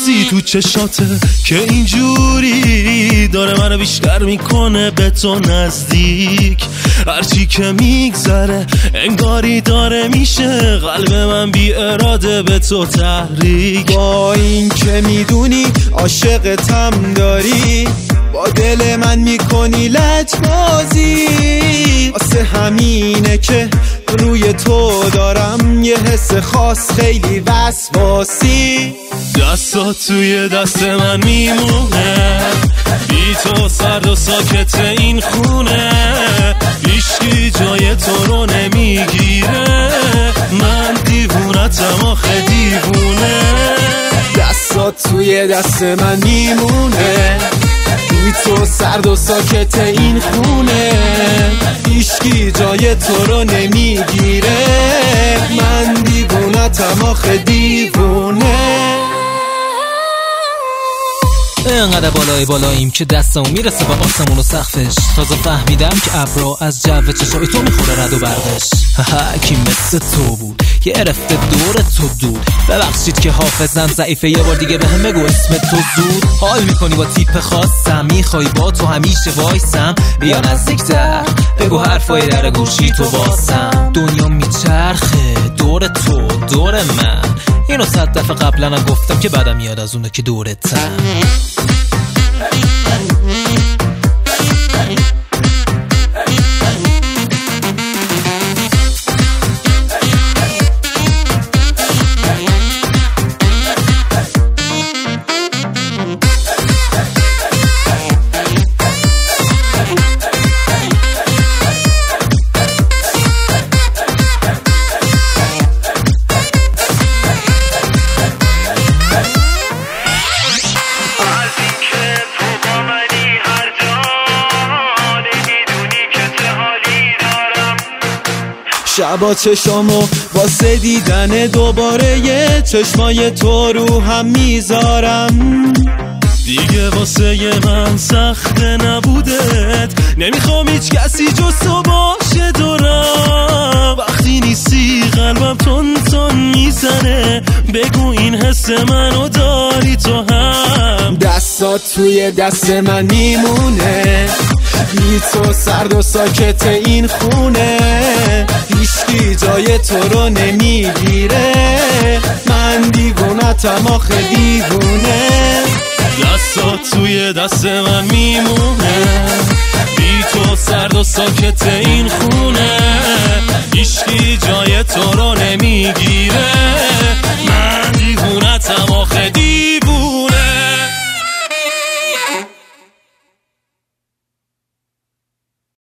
چیزی تو چشاته که اینجوری داره منو بیشتر میکنه به تو نزدیک. هرچی که میگذره انگاری داره میشه قلب من بی اراده به تو تحریک. با این که میدونی عاشقتم داری، با دل من میکنی لجبازی، واسه همینه که روی تو دارم یه حس خاص خیلی وسواسی. دستات توی دست من میمونه، بی تو سرد و ساکت این خونه، هیچکی جای تو رو نمیگیره، من دیوونتم آخه دیوونه. دستات توی دست من میمونه، بی تو سرد و ساکت این خونه، هیچکی جای تو رو نمیگیره، من دیوونتم آخه دیوونه. انقدر بالاییم که دستمون میرسه با آسمون و سقفش. تازه فهمیدم که ابرا از جو چشای تو میخوره رد و برقش. کی مثل تو بود که رفته دور تو دود. ببخشید که حافظم ضعیفه، یه بار دیگه بهم بگو اسم تو زود. حال میکنی با تیپ خاصم، میخوای با تو همیشه وایسم، بیا نزدیکتر بگو حرفای در گوشی تو باسم. دنیا میچرخه دور تو دور من، اینو 100 دفعه قبلا هم گفتم که بعدم میاد از اونه که دورتم. شبا چشامو واسه دیدن دوباره یه چشمای تو رو هم میذارم. دیگه واسه من سخت نبودت، نمیخوام هیچ کسی جز تو باشه دورم. وقتی نیستی قلبم تون تون میزنه، بگو این حس منو داری تو هم. دستات توی دست من میمونه، بی تو سرد و ساکت این خونه، هیچکی جای تو رو نمیگیره، من دیوونتم آخه دیوونه. دستات توی دست من میمونه، بی تو سرد و ساکت این خونه،